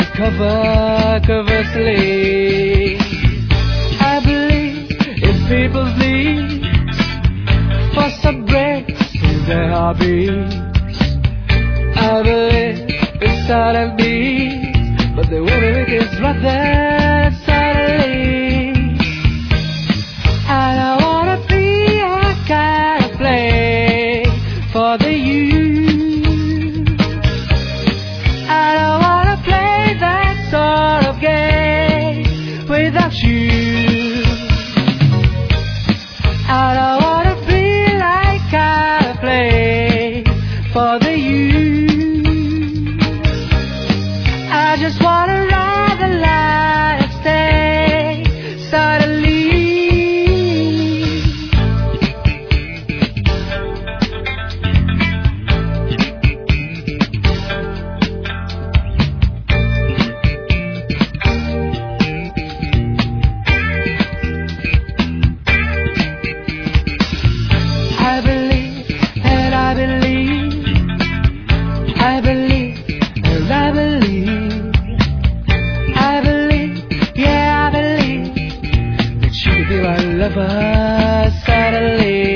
a cover sleep. I believe if people need for some breaks in their heartbeats. I believe inside of me, but the way it is right there suddenly. I don't wanna be a kind of play for the youth. I don't wanna play that sort of game without you. I don't wanna be like kind of play for the youth. I just wanna ride the line and stay suddenly. I believe and I believe, I believe and I believe, I believe, yeah I believe that you could be my lover suddenly.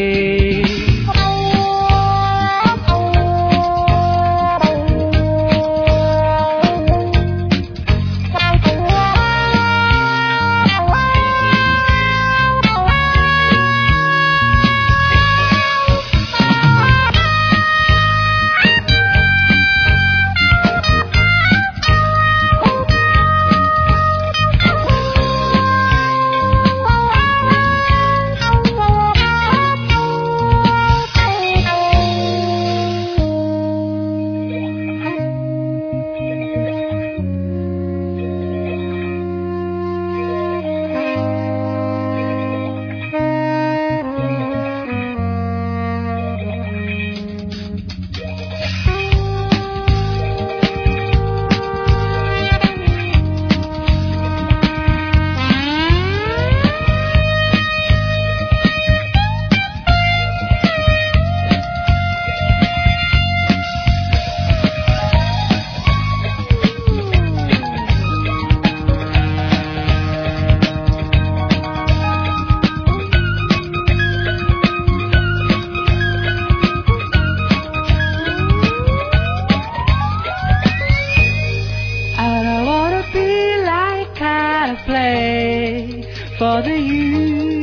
I don't wanna be like kind of play for the youth.